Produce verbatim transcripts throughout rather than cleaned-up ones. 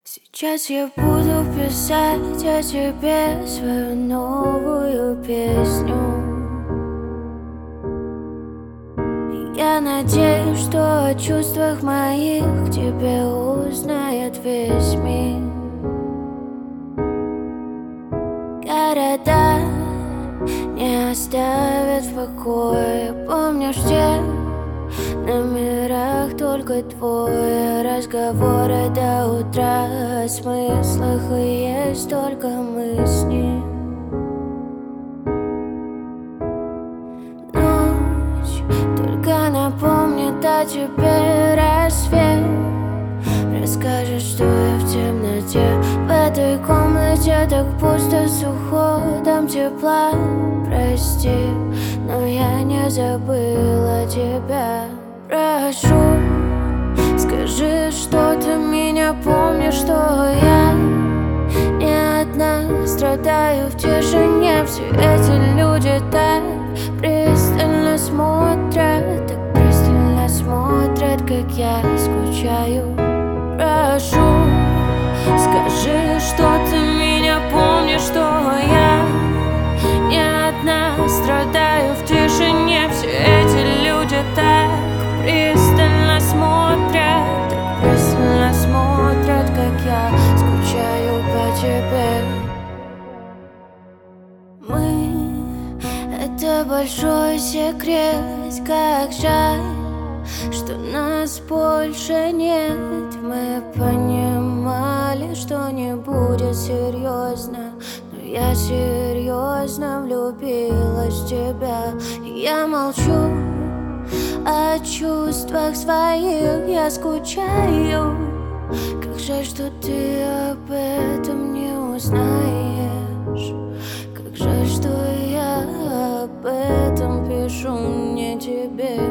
Сейчас я буду писать о тебе свою новую песню. Я надеюсь, что о чувствах моих тебе узнает весь мир. Города не оставят в покое. Помнишь, те на номерах только твой. Разговоры до утра о смыслах, и есть только мы с ним. Ночь только напомнит о тебе рассвет. Расскажешь, что я в темноте. В этой комнате так пусто, сухо, там тепла. Прости, но я не забыла тебя. Прошу, скажи, что ты меня помнишь, что я не одна. Страдаю в тишине, все эти люди так пристально смотрят, так пристально смотрят, как я скучаю. Прошу, скажи, что ты меня помнишь, что я не одна. Страдаю в тишине, все эти люди так пристально смотрят, так пристально смотрят, как я скучаю по тебе. Мы — это большой секрет, как жаль, что нас больше нет. Мы понимали, что не будет серьезно, но я серьезно влюбилась в тебя. И я молчу о чувствах своих, я скучаю. Как жаль, что ты об этом не узнаешь. Как жаль, что я об этом пишу не тебе.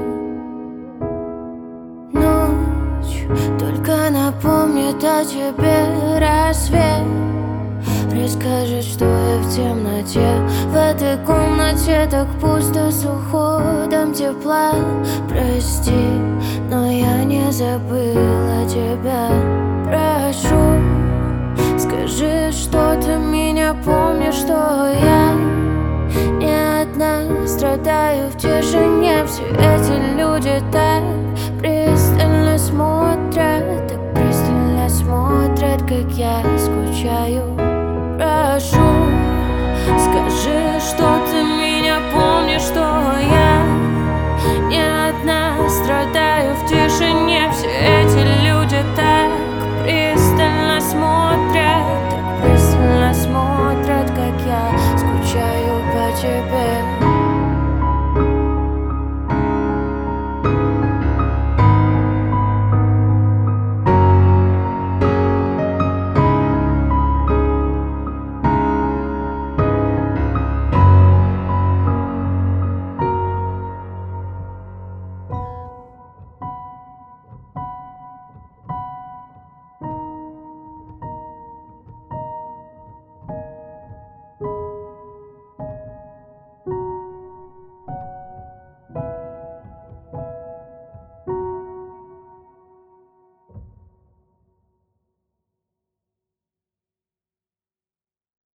Ночь только напомнит о тебе рассвет. Расскажет, что я в темноте. В этой комнате так пусто, сухо, там тепла. Прости, но я не забыла тебя. Прошу, скажи, что ты меня помнишь, что я не одна. Страдаю в тишине, все эти люди так пристально смотрят, так пристально смотрят, как я скучаю. Прошу, скажи, что ты меня помнишь, что я не одна. Страдаю в тишине, все эти люди так